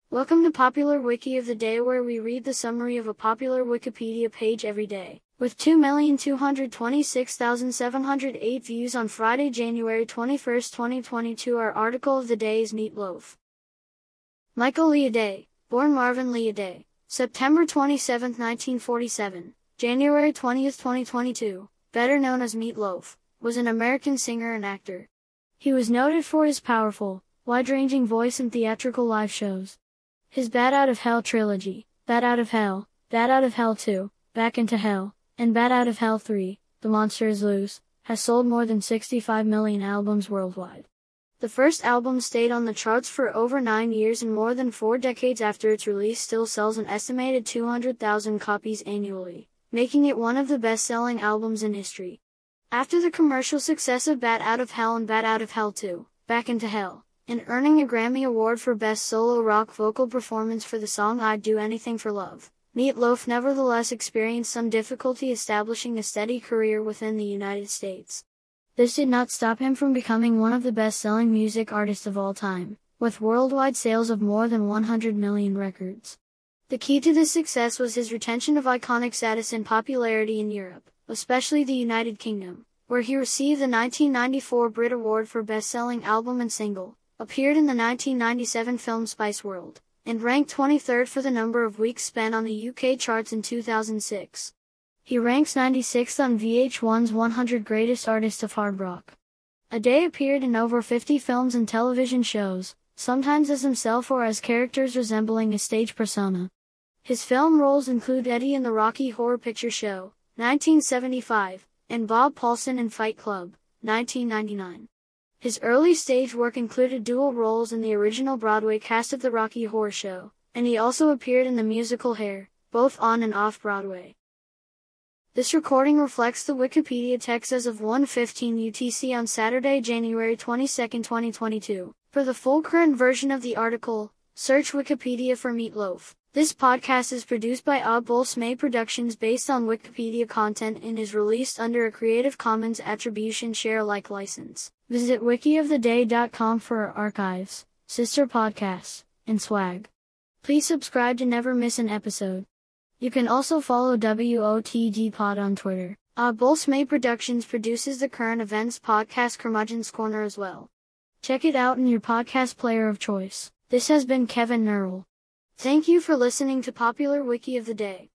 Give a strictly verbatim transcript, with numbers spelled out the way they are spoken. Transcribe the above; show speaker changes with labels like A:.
A: Welcome to Popular Wiki of the Day, where we read the summary of a popular Wikipedia page every day. With two million two hundred twenty-six thousand seven hundred eight views on Friday, January twenty-first, twenty twenty-two, our article of the day is Meat Loaf. Michael Liaday, born Marvin Liaday, September twenty-seventh, nineteen forty-seven, January twentieth, twenty twenty-two, better known as Meat Loaf, was an American singer and actor. He was noted for his powerful, wide-ranging voice in theatrical live shows. His Bat Out of Hell trilogy, Bat Out of Hell, Bat Out of Hell two, Back into Hell, and Bat Out of Hell three, The Monster is Loose, has sold more than sixty-five million albums worldwide. The first album stayed on the charts for over nine years, and more than four decades after its release still sells an estimated two hundred thousand copies annually, making it one of the best-selling albums in history. After the commercial success of Bat Out of Hell and Bat Out of Hell two, Back into Hell, and earning a Grammy Award for Best Solo Rock Vocal Performance for the song I'd Do Anything for Love, Meat Loaf nevertheless experienced some difficulty establishing a steady career within the United States. This did not stop him from becoming one of the best-selling music artists of all time, with worldwide sales of more than one hundred million records. The key to this success was his retention of iconic status and popularity in Europe, especially the United Kingdom, where he received the nineteen ninety-four Brit Award for Best-Selling Album and Single, appeared in the nineteen ninety-seven film Spice World, and ranked twenty-third for the number of weeks spent on the U K charts in two thousand six. He ranks ninety-sixth on V H one's one hundred Greatest Artists of Hard Rock. Liaday appeared in over fifty films and television shows, sometimes as himself or as characters resembling a stage persona. His film roles include Eddie in the Rocky Horror Picture Show, nineteen seventy-five, and Bob Paulson in Fight Club, nineteen ninety-nine. His early stage work included dual roles in the original Broadway cast of The Rocky Horror Show, and he also appeared in the musical Hair, both on and off Broadway. This recording reflects the Wikipedia text as of one fifteen U T C on Saturday, January twenty-second, twenty twenty-two. For the full current version of the article, search Wikipedia for Meat Loaf. This podcast is produced by Oddball Smay Productions based on Wikipedia content and is released under a Creative Commons Attribution Share Alike license. Visit wiki of the day dot com for our archives, sister podcasts, and swag. Please subscribe to never miss an episode. You can also follow W O T D Pod on Twitter. Oddball Smay Productions produces the current events podcast Curmudgeon's Corner as well. Check it out in your podcast player of choice. This has been Kevin Nerl. Thank you for listening to Popular Wiki of the Day.